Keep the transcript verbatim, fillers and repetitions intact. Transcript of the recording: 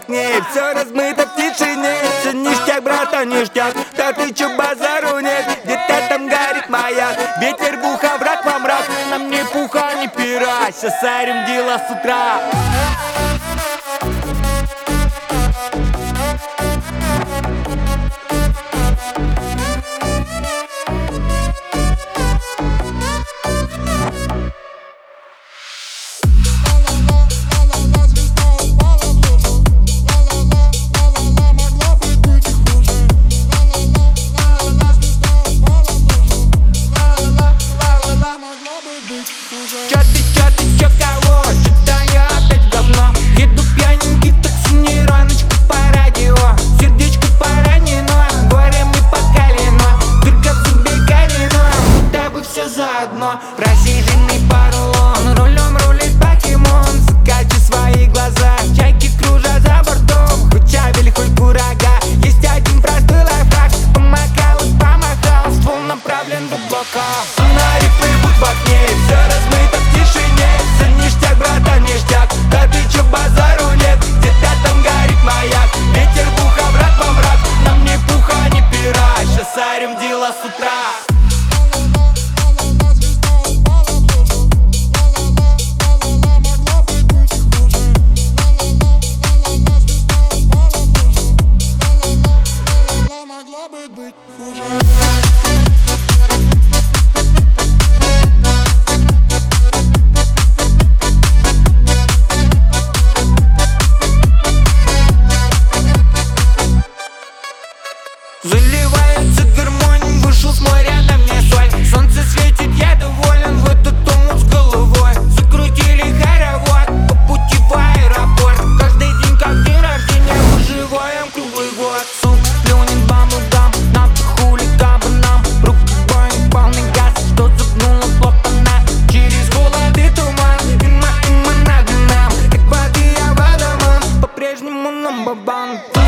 окне. Все размыто в тишине. Все ништяк, братан, ништяк. Да ты чё, базару нет? Где-то там горит маяк. Ветер в ухо, враг во мрак. Нам ни пуха, ни пера. Сейчас арим дела с утра. Чё ты, чё ты, чё кого? Чё-то я опять говно. Еду пьяненький в такси, нейроночка по радио. Сердечко поранено, горем и покалено. Дырка в зубе корено, будто бы все заодно. Рассеянный поролон, рулем рулит покемон. Закати свои глаза, чайки кружат за бортом. Хоть чавель, хоть курага, есть один простой лайфхак. Помахал и помахал, ствол направлен в облака. Фонари плывут в окне, все размыто в тишине. Все ништяк, братан, ништяк. Да ты чё, базару нет? Где-то там горит маяк. Ветер в ухо, враг во мрак. Нам ни пуха, ни пера. Сейчас арим дела с утра. Заливается гармония, вышел с моря, на мне соль. Солнце светит, я доволен, в этот омут с головой. Закрутили хоровод по пути в аэропорт. Каждый день как день рождения, выживаем круглый год. Суп плюнет бамбудам, на хулиган нам. Руки бой, полный газ, что зубнуло клапана. Через холод и туман, има, има над нам. Как воды я водоман, по-прежнему нам бабан.